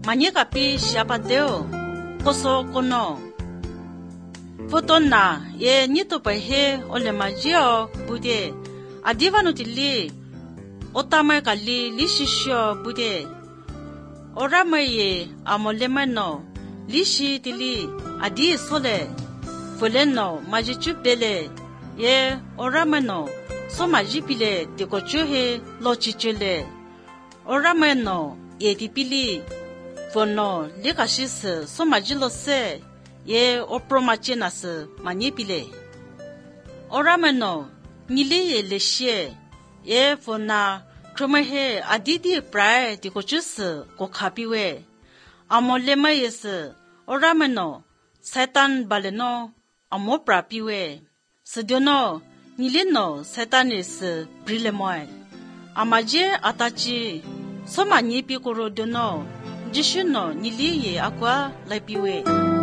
Manikapi Shabadeo, Koso Kono. Fotona, ye nito pahe ole majio bude, adivanu tili, otama kali lishisho bude. Oramaye amolemano, lishi tili, adi sole, foleno, majichupele, ye oramano, so majipile, dekochuhe, lochichule. Oramano, ye dipili, fono, likashis, so majilose, ye opromachenas manipile. Oramano, nili ye leshe, ye fona, tromehe adidi prae dikochus kokapiwe. Amolema yes, oramano, satan baleno, amoprapiwe. Sediono, nilino, satanis brilemoy. Amaje atachi, so manipi korodono, jishuno nili ye aqua lapiwe.